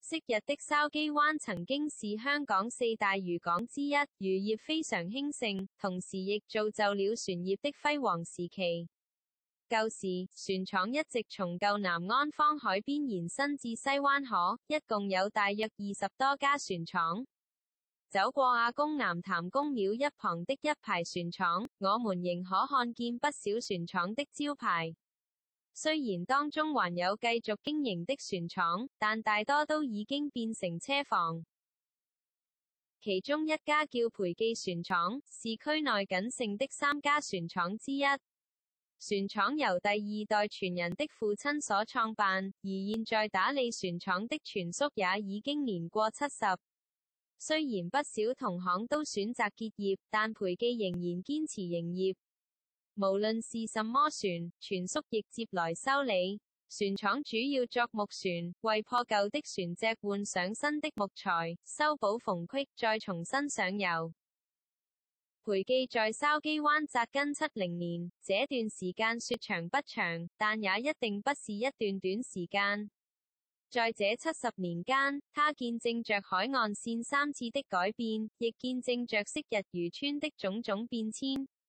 昔日的筲箕灣曾經是香港4大漁港之一，漁業非常興盛，同時亦造就了船業的輝煌時期。舊時，船廠一直從舊南安坊海邊延伸至西灣河，一共有大約20多家船廠。走過亞公南潭公廟一旁的一排船廠，我們仍可看見不少船廠的招牌。雖然當中還有繼續經營的船廠，但大多都已經變成車房。其中一家叫培記船廠，是區內僅剩的3家船廠之一。船廠由第2代傳人的父親所創辦，而現在打理船廠的全叔也已經年過70。雖然不少同行都選擇結業，但培記仍然堅持營業。無論是什麼船，全叔亦接來修理。船廠主要作木船，為破舊的船隻換上新的木材，修補縫隙，再重新上油。培記在筲箕灣紮根70年，這段時間說長不長，但也一定不是一段短時間。在這70年間，他見證着海岸線3次的改變，亦見證着昔日漁村的種種變遷。